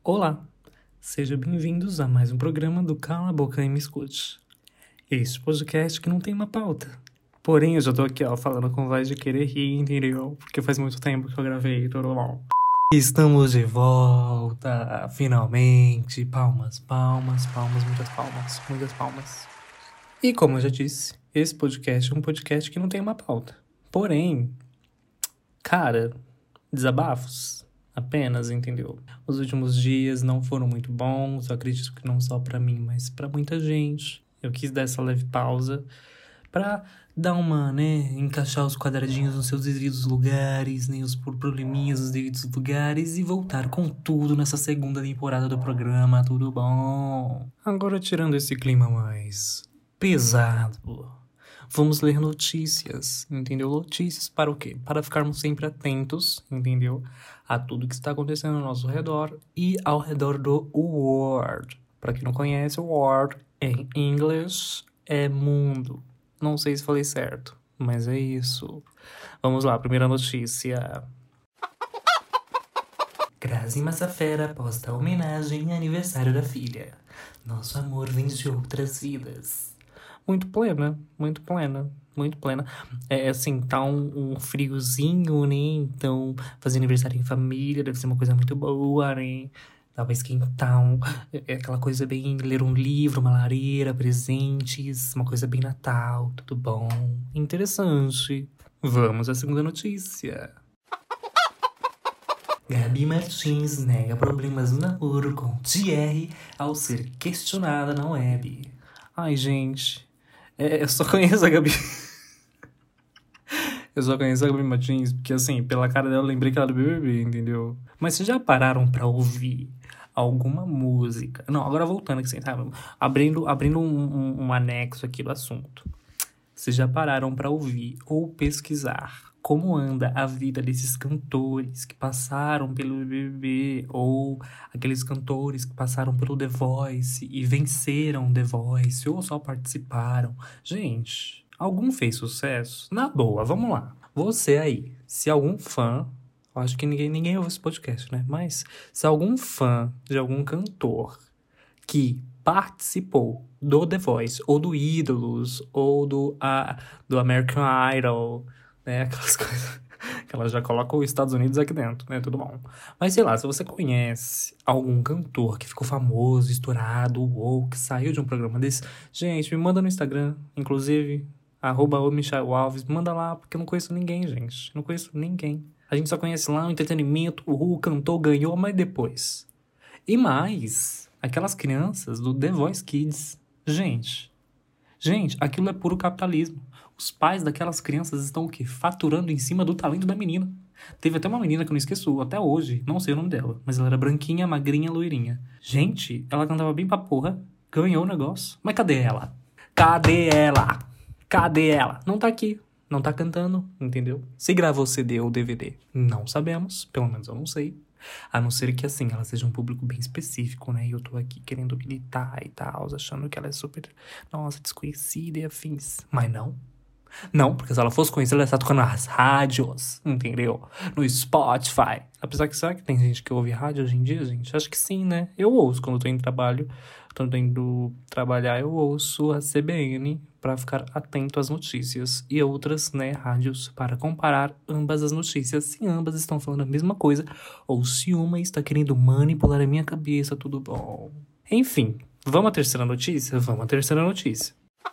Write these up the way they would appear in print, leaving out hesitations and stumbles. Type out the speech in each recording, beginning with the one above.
Olá, sejam bem-vindos a mais um programa do Cala a Boca e Me Escute. Este podcast que não tem uma pauta. Porém, eu já tô aqui, falando com voz de querer rir, entendeu? Porque faz muito tempo que eu gravei, tudo bom. Estamos de volta, finalmente. Palmas, muitas palmas. E como eu já disse, esse podcast é um podcast que não tem uma pauta. Porém, cara, desabafos. Apenas, entendeu? Os últimos dias não foram muito bons, eu acredito que não só pra mim, mas pra muita gente. Eu quis dar essa leve pausa pra dar uma, encaixar os quadradinhos nos seus devidos lugares, os probleminhas nos devidos lugares e voltar com tudo nessa segunda temporada do programa, tudo bom? Agora, tirando esse clima mais pesado, vamos ler notícias, entendeu? Notícias para o quê? Para ficarmos sempre atentos, entendeu? A tudo que está acontecendo ao nosso redor e ao redor do world. Para quem não conhece, o world em inglês é mundo. Não sei se falei certo, mas é isso. Vamos lá, primeira notícia. Grazi Massafera posta homenagem ao aniversário da filha. Nosso amor vem de outras vidas. Muito plena. É assim, tá um friozinho, né? Então, fazer aniversário em família deve ser uma coisa muito boa, né? Tava esquentar aquela coisa bem, ler um livro, uma lareira, presentes, uma coisa bem Natal, tudo bom. Interessante. Vamos à segunda notícia. Gabi Martins nega problemas no namoro com Thierry ao ser questionada na web. Ai, gente... Eu só conheço a Gabi. Eu só conheço a Gabi Martins porque, assim, pela cara dela eu lembrei que ela era do BBB, entendeu? Mas vocês já pararam pra ouvir alguma música? Não, agora voltando aqui, tá? Abrindo um anexo aqui do assunto. Vocês já pararam pra ouvir ou pesquisar como anda a vida desses cantores que passaram pelo BBB ou aqueles cantores que passaram pelo The Voice e venceram The Voice ou só participaram? Gente, algum fez sucesso? Na boa, vamos lá. Você aí, se algum fã, acho que ninguém ouve esse podcast, né? Mas se algum fã de algum cantor que participou do The Voice ou do Ídolos ou do American Idol, né, aquelas coisas que ela já coloca os Estados Unidos aqui dentro, né, tudo bom. Mas sei lá, se você conhece algum cantor que ficou famoso, estourado, ou que saiu de um programa desse, gente, me manda no Instagram, inclusive, @Michael Alves, manda lá, porque eu não conheço ninguém, gente, não conheço ninguém. A gente só conhece lá o entretenimento, o cantor ganhou, mas depois. E mais, aquelas crianças do The Voice Kids, gente, aquilo é puro capitalismo. Os pais daquelas crianças estão o quê? Faturando em cima do talento da menina. Teve até uma menina que eu não esqueço até hoje, não sei o nome dela, mas ela era branquinha, magrinha, loirinha. Gente, ela cantava bem pra porra, ganhou o negócio. Mas cadê ela? Cadê ela? Não tá aqui, não tá cantando, entendeu? Se gravou CD ou DVD, não sabemos, pelo menos eu não sei. A não ser que, assim, ela seja um público bem específico, né? E eu tô aqui querendo militar e tal, achando que ela é super, nossa, desconhecida e afins. Mas não. Não, porque se ela fosse conhecida, ela ia estar tocando nas rádios, entendeu? No Spotify. Apesar que, será que tem gente que ouve rádio hoje em dia, gente? Acho que sim, né? Eu ouço quando eu tô em trabalho. Quando eu tô indo trabalhar, eu ouço a CBN pra ficar atento às notícias. E outras, rádios para comparar ambas as notícias. Se ambas estão falando a mesma coisa, ou se uma está querendo manipular a minha cabeça, tudo bom. Enfim, vamos à terceira notícia? Vamos à terceira notícia.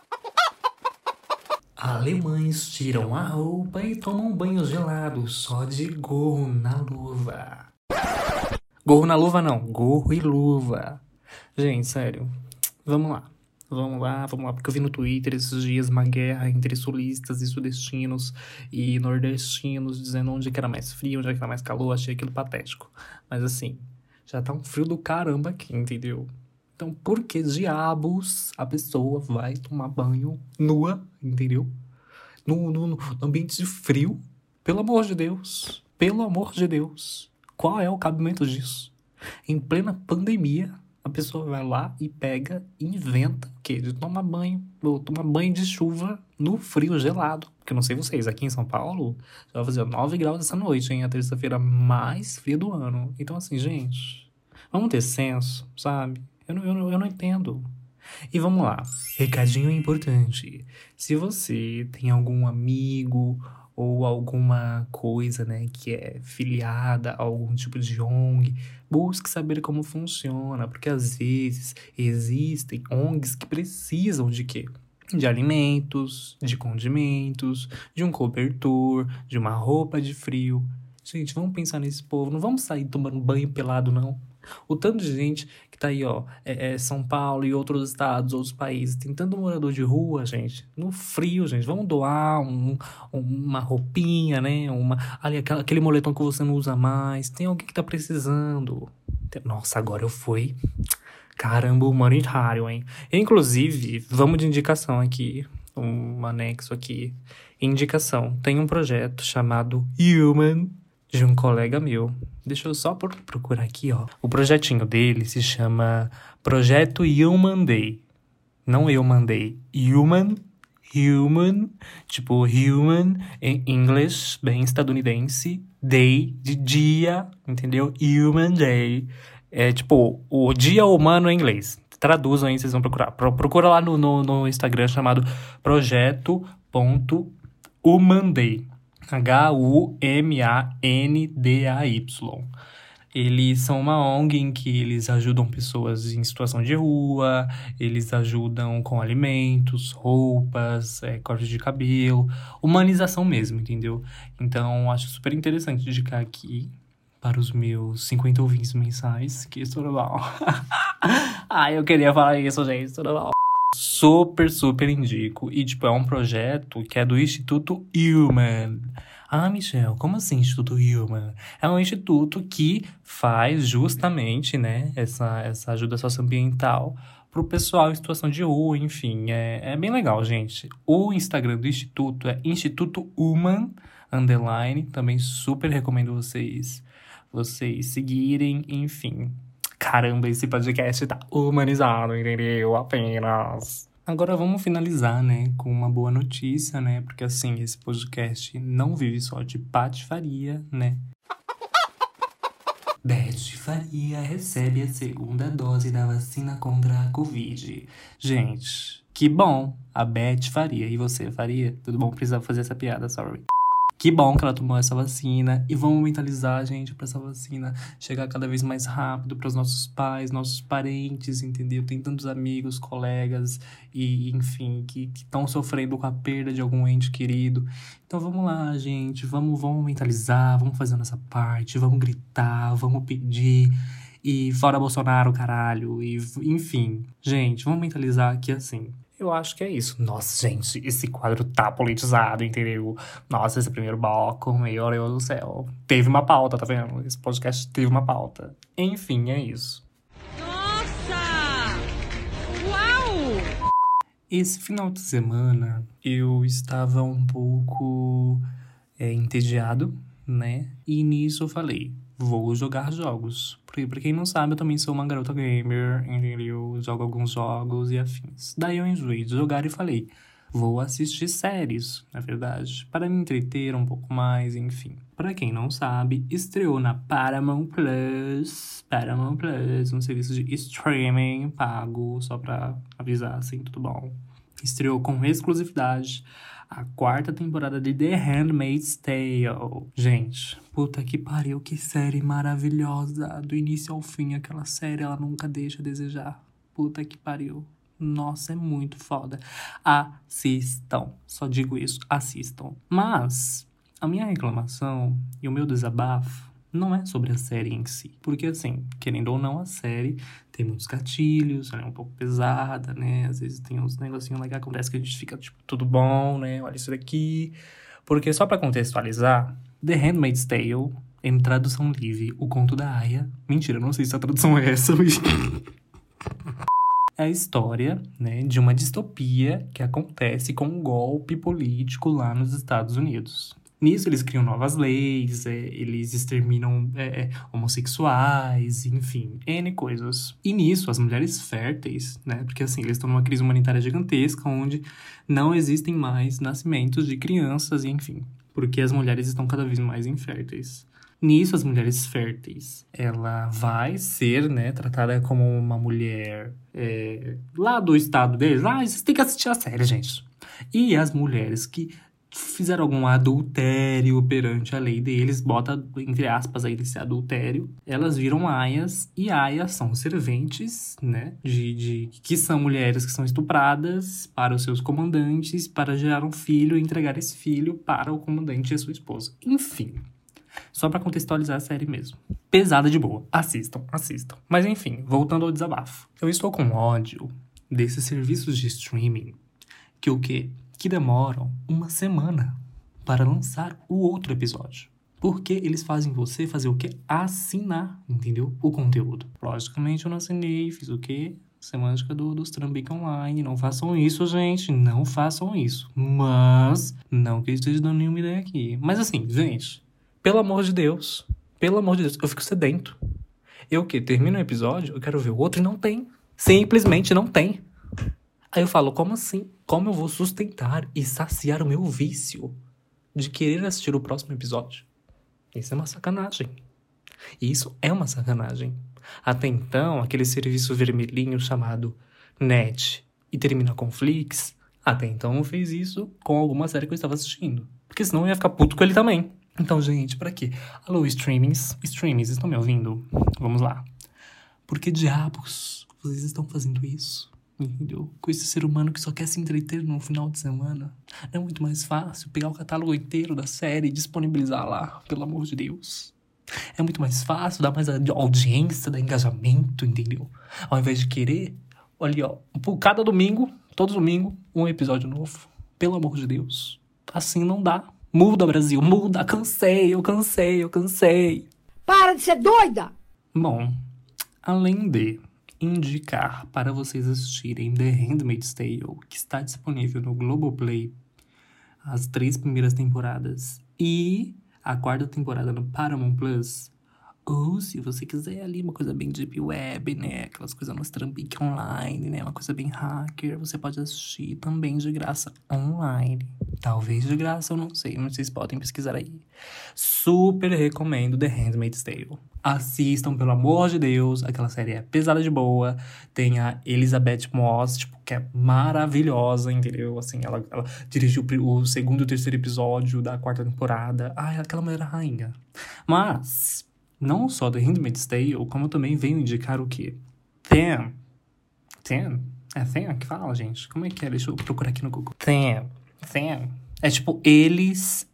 Alemães tiram a roupa e tomam banho gelado só de gorro na luva. Gorro na luva não, gorro e luva. Gente, sério, vamos lá, porque eu vi no Twitter esses dias uma guerra entre sulistas e sudestinos e nordestinos, dizendo onde que era mais frio, onde que era mais calor, achei aquilo patético. Mas assim, já tá um frio do caramba aqui, entendeu? Então, por que diabos a pessoa vai tomar banho nua, entendeu? No ambiente de frio? Pelo amor de Deus. Qual é o cabimento disso? Em plena pandemia, a pessoa vai lá e pega e inventa o quê? De tomar banho. Ou tomar banho de chuva no frio gelado. Porque eu não sei vocês, aqui em São Paulo, já vai fazer 9 graus essa noite, hein? A terça-feira mais fria do ano. Então, assim, gente... Vamos ter senso, sabe? Eu não entendo. E vamos lá. Recadinho importante. Se você tem algum amigo ou alguma coisa, né, que é filiada a algum tipo de ONG, busque saber como funciona, porque às vezes existem ONGs que precisam de quê? De alimentos, de condimentos, de um cobertor, de uma roupa de frio. Gente, vamos pensar nesse povo. Não vamos sair tomando banho pelado, não. O tanto de gente que tá aí, ó, São Paulo e outros estados, outros países, tem tanto morador de rua, gente, no frio, gente. Vamos doar uma roupinha, né? Ali, aquele moletom que você não usa mais. Tem alguém que tá precisando. Nossa, agora eu fui. Caramba, humanitário, hein? Inclusive, vamos de indicação aqui. Um anexo aqui. Indicação. Tem um projeto chamado Human, de um colega meu. Deixa eu só procurar aqui, ó. O projetinho dele se chama Projeto Human Day. Não eu mandei. Human, tipo human em inglês, bem estadunidense. Day, de dia, entendeu? Human Day. É tipo, o dia humano em inglês. Traduzam aí, vocês vão procurar. Procura lá no Instagram chamado projeto.humanday. Humanday. Eles são uma ONG em que eles ajudam pessoas em situação de rua, eles ajudam com alimentos, roupas, corte de cabelo, humanização mesmo, entendeu? Então, acho super interessante indicar aqui para os meus 50 ouvintes mensais, que isso é normal. Ai, eu queria falar isso, gente, isso é normal. Super, super indico. E, tipo, é um projeto que é do Instituto Human. Ah, Michel, como assim Instituto Human? É um instituto que faz justamente, né, essa ajuda socioambiental pro pessoal em situação de rua, enfim. É bem legal, gente. O Instagram do Instituto é Instituto Human, _. Também super recomendo vocês seguirem, enfim. Caramba, esse podcast tá humanizado, entendeu? Apenas. Agora vamos finalizar, né, com uma boa notícia, né? Porque assim, esse podcast não vive só de patifaria, né? Beth Faria recebe a segunda dose da vacina contra a Covid. Gente, que bom! A Beth Faria. E você, Faria? Tudo bom? Precisava fazer essa piada, sorry. Que bom que ela tomou essa vacina e vamos mentalizar, gente, pra essa vacina chegar cada vez mais rápido para os nossos pais, nossos parentes, entendeu? Tem tantos amigos, colegas e, enfim, que estão sofrendo com a perda de algum ente querido. Então vamos lá, gente, vamos mentalizar, vamos fazer a nossa parte, vamos gritar, vamos pedir e fora Bolsonaro, caralho, e enfim. Gente, vamos mentalizar que assim... Eu acho que é isso. Nossa, gente, esse quadro tá politizado, entendeu? Nossa, esse primeiro bloco, meu Deus do céu. Teve uma pauta, tá vendo? Esse podcast teve uma pauta. Enfim, é isso. Nossa! Uau! Esse final de semana, eu estava um pouco entediado, né? E nisso eu falei, vou jogar jogos. Porque, pra quem não sabe, eu também sou uma garota gamer, entendeu? Jogo alguns jogos e afins. Daí eu enjoei de jogar e falei, vou assistir séries, na verdade, para me entreter um pouco mais, enfim. Pra quem não sabe, estreou na Paramount Plus, um serviço de streaming pago, só pra avisar, assim, tudo bom. Estreou com exclusividade a 4ª temporada de The Handmaid's Tale. Gente, puta que pariu, que série maravilhosa. Do início ao fim, aquela série, ela nunca deixa a desejar. Puta que pariu. Nossa, é muito foda. Assistam. Só digo isso, assistam. Mas, a minha reclamação e o meu desabafo não é sobre a série em si. Porque, assim, querendo ou não, a série tem muitos gatilhos, ela é um pouco pesada, né? Às vezes tem uns negocinhos lá que acontece que a gente fica, tipo, tudo bom, né? Olha isso daqui. Porque, só pra contextualizar, The Handmaid's Tale, em tradução livre, O Conto da Aia. Mentira, não sei se a tradução é essa, mas... É a história, né, de uma distopia que acontece com um golpe político lá nos Estados Unidos. Nisso, eles criam novas leis, eles exterminam homossexuais, enfim, N coisas. E nisso, as mulheres férteis, né, porque assim, eles estão numa crise humanitária gigantesca, onde não existem mais nascimentos de crianças, enfim, porque as mulheres estão cada vez mais inférteis. Nisso, as mulheres férteis, ela vai ser, né, tratada como uma mulher lá do estado deles. Vocês têm que assistir a série, gente. E as mulheres que fizeram algum adultério perante a lei deles, bota, entre aspas, aí desse adultério, elas viram aias, e aias são serventes, né, que são mulheres que são estupradas para os seus comandantes, para gerar um filho e entregar esse filho para o comandante e a sua esposa. Enfim, só pra contextualizar a série mesmo. Pesada de boa. Assistam. Mas enfim, voltando ao desabafo. Eu estou com ódio desses serviços de streaming que o quê? Que demoram uma semana para lançar o outro episódio. Porque eles fazem você fazer o quê? Assinar, entendeu? O conteúdo. Logicamente eu não assinei, fiz o quê? Semântica dos Trambique Online. Não façam isso, gente. Não façam isso. Mas, não que eu esteja dando nenhuma ideia aqui. Mas assim, gente, pelo amor de Deus, eu fico sedento. Eu o quê? Termino o episódio, eu quero ver o outro e não tem. Simplesmente não tem. Aí eu falo, como assim? Como eu vou sustentar e saciar o meu vício de querer assistir o próximo episódio? Isso é uma sacanagem. Isso é uma sacanagem. Até então, aquele serviço vermelhinho chamado Net e termina com Flix, até então não fez isso com alguma série que eu estava assistindo. Porque senão eu ia ficar puto com ele também. Então, gente, pra quê? Alô, streamings, estão me ouvindo? Vamos lá. Por que diabos vocês estão fazendo isso? Entendeu? Com esse ser humano que só quer se entreter no final de semana. Não é muito mais fácil pegar o catálogo inteiro da série e disponibilizar lá, pelo amor de Deus. É muito mais fácil, dar mais audiência, dar engajamento, entendeu? Ao invés de querer, olha, ó, por cada domingo, todo domingo, um episódio novo. Pelo amor de Deus. Assim não dá. Muda, Brasil, muda. Eu cansei. Para de ser doida! Bom, além de indicar para vocês assistirem The Handmaid's Tale, que está disponível no Globoplay, as 3 primeiras temporadas, e a 4ª temporada no Paramount Plus, ou se você quiser ali uma coisa bem deep web, né, aquelas coisas no Trambique Online, né, uma coisa bem hacker, você pode assistir também de graça online. Talvez de graça, eu não sei, mas vocês podem pesquisar aí. Super recomendo The Handmaid's Tale. Assistam, pelo amor de Deus, aquela série é pesada de boa. Tem a Elizabeth Moss, tipo, que é maravilhosa, entendeu? Assim, ela dirigiu o 2º e 3º episódio da 4ª temporada. Ai, aquela mulher é rainha. Mas, não só The Handmaid's Tale, como eu também venho indicar o quê? Them. É Them que fala, gente? Como é que é? Deixa eu procurar aqui no Google. Them. É tipo eles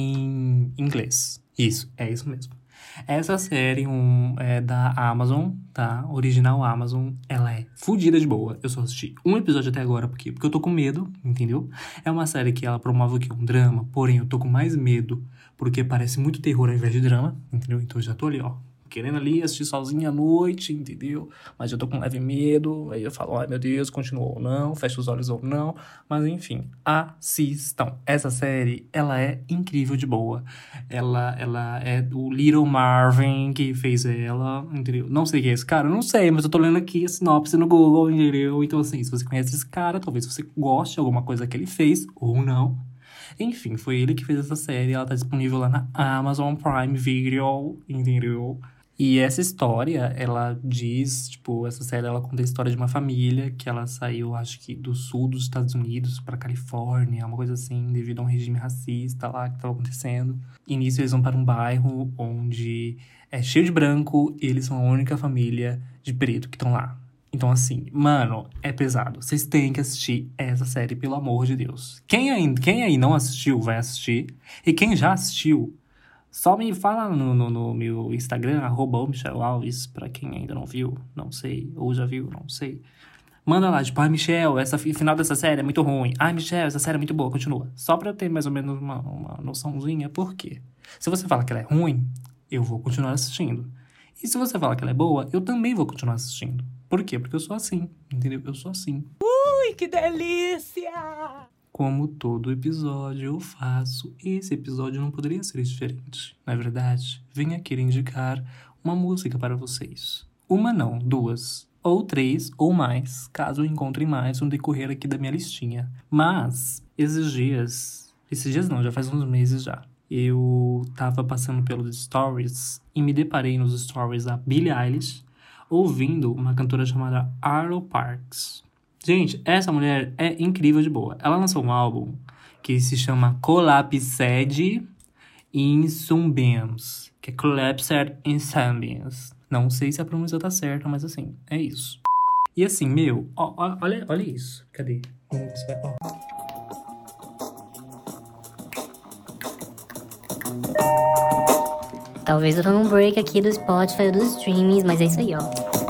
em inglês. Isso, é isso mesmo. Essa série é da Amazon, tá? Original Amazon. Ela é fodida de boa. Eu só assisti um episódio até agora, porque eu tô com medo, entendeu? É uma série que ela promove o quê? Um drama, porém eu tô com mais medo, porque parece muito terror ao invés de drama, entendeu? Então eu já tô ali, ó, querendo ali assistir sozinha à noite, entendeu? Mas eu tô com leve medo, aí eu falo, ai meu Deus, continua ou não, fecha os olhos ou não. Mas enfim, assistam. Essa série, ela é incrível de boa. Ela é do Little Marvin que fez ela, entendeu? Não sei quem é esse cara, não sei, mas eu tô lendo aqui a sinopse no Google, entendeu? Então assim, se você conhece esse cara, talvez você goste de alguma coisa que ele fez, ou não. Enfim, foi ele que fez essa série, ela tá disponível lá na Amazon Prime Video, entendeu? E essa história, ela diz, tipo, essa série, ela conta a história de uma família que ela saiu, acho que do sul dos Estados Unidos pra Califórnia, uma coisa assim, devido a um regime racista lá que tava acontecendo. E nisso eles vão para um bairro onde é cheio de branco e eles são a única família de preto que estão lá. Então, assim, mano, é pesado. Vocês têm que assistir essa série, pelo amor de Deus. Quem aí não assistiu, vai assistir. E quem já assistiu, só me fala no meu Instagram, @michelalves, pra quem ainda não viu, não sei, ou já viu, não sei. Manda lá, tipo, Michel, o final dessa série é muito ruim. Michel, essa série é muito boa, continua. Só pra eu ter mais ou menos uma noçãozinha, por quê? Se você fala que ela é ruim, eu vou continuar assistindo. E se você fala que ela é boa, eu também vou continuar assistindo. Por quê? Porque eu sou assim, entendeu? Eu sou assim. Ui, que delícia! Como todo episódio eu faço, esse episódio não poderia ser diferente. Na verdade, venho aqui indicar uma música para vocês. Uma não, 2, ou 3, ou mais, caso eu encontre mais no decorrer aqui da minha listinha. Mas, esses dias não, já faz uns meses já, eu tava passando pelos stories e me deparei nos stories da Billie Eilish ouvindo uma cantora chamada Arlo Parks. Gente, essa mulher é incrível de boa. Ela lançou um álbum que se chama Collapsed in Sunbeams, que é Collapsed in Sunbeams. Não sei se a pronúncia tá certa, mas assim, é isso. E assim, meu, olha isso. Cadê? Ó. Talvez eu tome um break aqui do Spotify ou dos streamings, mas é isso aí, ó.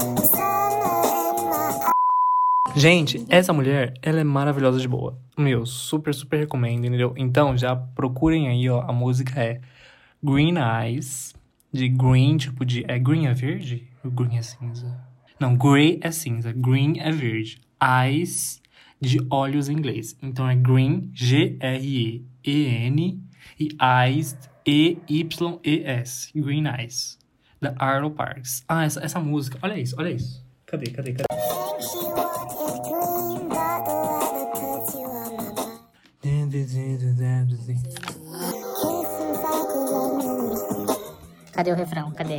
Gente, essa mulher, ela é maravilhosa de boa. Meu, super, super recomendo, entendeu? Então, já procurem aí, ó. A música é Green Eyes, de green, tipo de... É green é verde? O green é cinza? Não, grey é cinza, green é verde. Eyes, de olhos em inglês. Então, é green, G-R-E-E-N, e eyes, E-Y-E-S. Green Eyes, da Arlo Parks. Ah, essa música, olha isso. Cadê? Cadê o refrão? Cadê?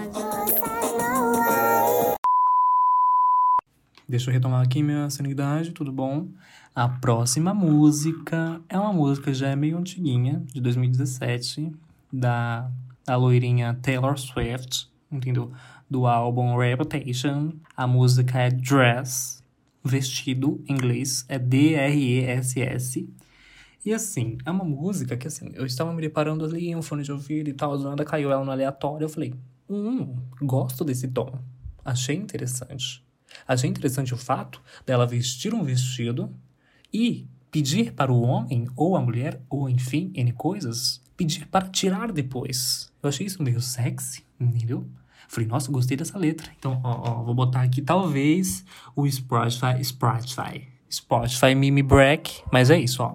Deixa eu retomar aqui minha sanidade, tudo bom? A próxima música é uma música já meio antiguinha, de 2017, da loirinha Taylor Swift, entendeu? Do álbum Reputation. A música é Dress, vestido, em inglês, é D-R-E-S-S. E assim, é uma música que assim, eu estava me preparando ali, um fone de ouvido e tal, do nada caiu ela no aleatório, eu falei, gosto desse tom. Achei interessante o fato dela vestir um vestido e pedir para o homem, ou a mulher, ou enfim, N coisas, pedir para tirar depois. Eu achei isso meio sexy, entendeu? Falei, nossa, gostei dessa letra. Então, vou botar aqui, talvez, o Spotify me break, mas é isso, ó.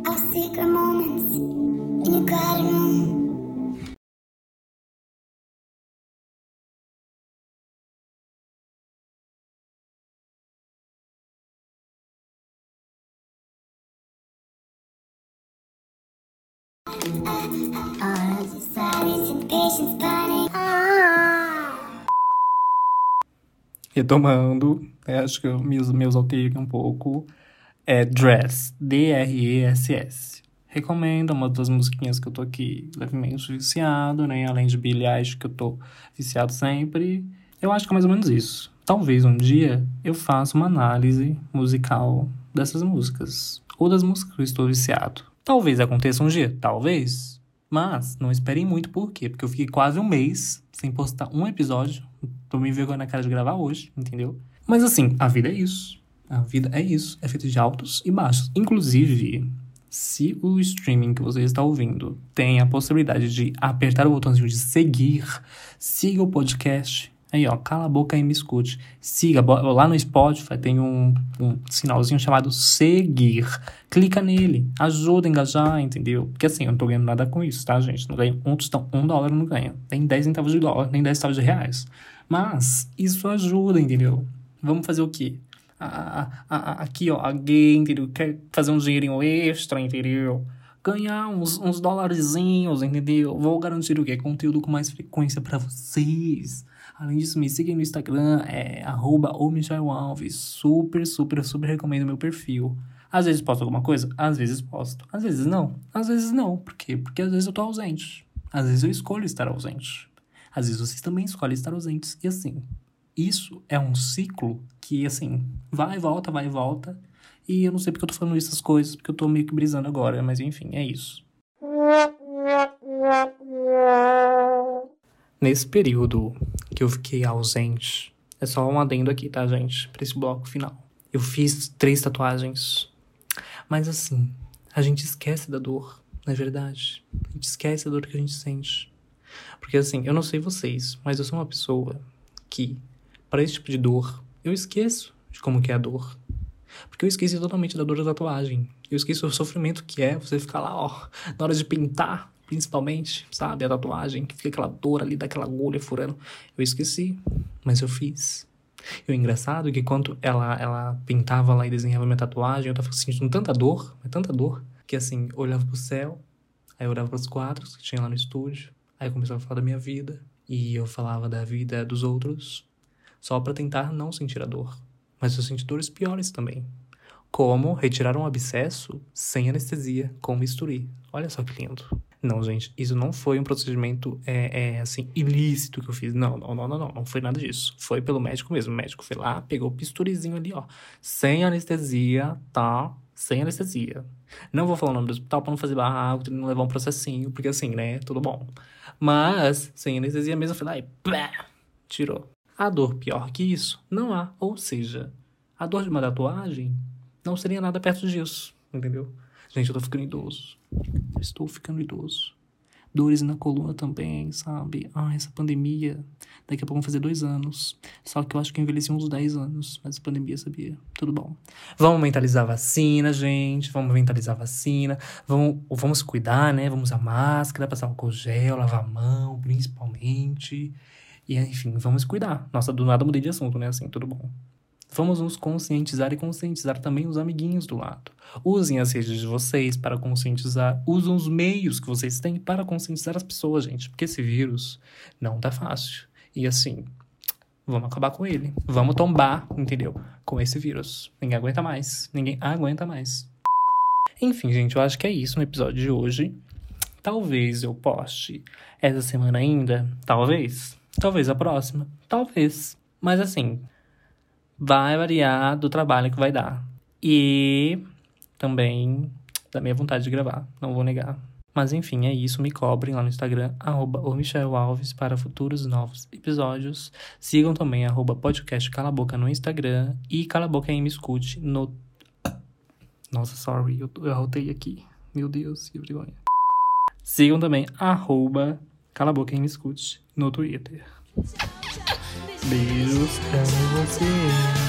Retomando, acho que eu me exaltei aqui um pouco. É Dress, D-R-E-S-S. Recomendo, uma das musiquinhas que eu tô aqui levemente viciado, né? Além de Billie Eilish, que eu tô viciado sempre. Eu acho que é mais ou menos isso. Talvez um dia eu faça uma análise musical dessas músicas. Ou das músicas que eu estou viciado. Talvez aconteça um dia, talvez. Mas não esperem muito, por quê? Porque eu fiquei quase um mês sem postar um episódio. Tô me envergonhando na cara de gravar hoje, entendeu? Mas assim, a vida é isso. A vida é isso. É feita de altos e baixos. Inclusive, se o streaming que você está ouvindo tem a possibilidade de apertar o botãozinho de seguir, siga o podcast. Aí, ó, cala a boca e me escute. Siga, lá no Spotify tem um sinalzinho chamado seguir. Clica nele, ajuda a engajar, entendeu? Porque assim, eu não tô ganhando nada com isso, tá, gente? Não ganho $1, $1 eu não ganho. Nem 10 centavos de dólar, nem 10 centavos de reais. Mas isso ajuda, entendeu? Vamos fazer o quê? Aqui, ó, alguém, entendeu? Quer fazer um dinheirinho extra, entendeu? Ganhar uns dolarzinhos, entendeu? Vou garantir o quê? Conteúdo com mais frequência pra vocês. Além disso, me sigam no Instagram, @omichaelalves. Super, super, super recomendo meu perfil. Às vezes posto alguma coisa? Às vezes posto. Às vezes não. Às vezes não. Por quê? Porque às vezes eu tô ausente. Às vezes eu escolho estar ausente. Às vezes vocês também escolhem estar ausentes. E assim, isso é um ciclo que, assim, vai e volta, vai e volta. E eu não sei porque eu tô falando essas coisas, porque eu tô meio que brisando agora. Mas enfim, é isso. Nesse período que eu fiquei ausente, é só um adendo aqui, tá, gente? Pra esse bloco final. Eu fiz 3 tatuagens. Mas assim, a gente esquece da dor, não é verdade? A gente esquece da dor que a gente sente. Porque assim, eu não sei vocês, mas eu sou uma pessoa que, para esse tipo de dor, eu esqueço de como que é a dor. Porque eu esqueci totalmente da dor da tatuagem. Eu esqueci o sofrimento que é você ficar lá, ó, na hora de pintar, principalmente, sabe? A tatuagem, que fica aquela dor ali daquela agulha furando. Eu esqueci, mas eu fiz. E o engraçado é que quando ela pintava lá e desenhava minha tatuagem, eu tava sentindo tanta dor, que assim, eu olhava pro céu, Aí eu olhava pros quadros que tinha lá no estúdio. Aí eu começava a falar da minha vida. E eu falava da vida dos outros. Só pra tentar não sentir a dor. Mas eu senti dores piores também. Como retirar um abscesso sem anestesia, com bisturi. Olha só que lindo. Não, gente, isso não foi um procedimento, assim, ilícito que eu fiz. Não foi nada disso. Foi pelo médico mesmo. O médico foi lá, pegou o bisturizinho ali, ó. Sem anestesia, tá? Sem anestesia. Não vou falar o nome do hospital pra não fazer barraco, não levar um processinho, porque assim, né, tudo bom. Mas, sem anestesia mesmo, eu fui lá e plá, tirou. A dor pior que isso, não há. Ou seja, a dor de uma tatuagem não seria nada perto disso, entendeu? Gente, eu tô ficando idoso. Estou ficando idoso. Dores na coluna também, sabe? Essa pandemia. Daqui a pouco vão fazer 2 anos. Só que eu acho que eu envelheci uns 10 anos. Mas a pandemia, sabia? Tudo bom. Vamos mentalizar a vacina, gente. Vamos mentalizar a vacina. Vamos cuidar, né? Vamos usar máscara, passar álcool gel, lavar a mão, principalmente. E, enfim, vamos cuidar. Nossa, do nada mudei de assunto, né? Assim, tudo bom. Vamos nos conscientizar e conscientizar também os amiguinhos do lado. Usem as redes de vocês para conscientizar. Usem os meios que vocês têm para conscientizar as pessoas, gente. Porque esse vírus não tá fácil. E assim, vamos acabar com ele. Vamos tombar, entendeu? Com esse vírus. Ninguém aguenta mais. Ninguém aguenta mais. Enfim, gente, eu acho que é isso no episódio de hoje. Talvez eu poste essa semana ainda. Talvez. Talvez a próxima. Talvez. Mas assim, vai variar do trabalho que vai dar. E também da minha vontade de gravar. Não vou negar. Mas enfim, é isso. Me cobrem lá no Instagram, @michelalves, para futuros novos episódios. Sigam também @podcast Cala a Boca no Instagram. E Cala a Boca aí me escute no... Nossa, sorry. Eu arrotei aqui. Meu Deus, que vergonha. Sigam também @Cala a Boca aí me escute no Twitter. Beijos pra você.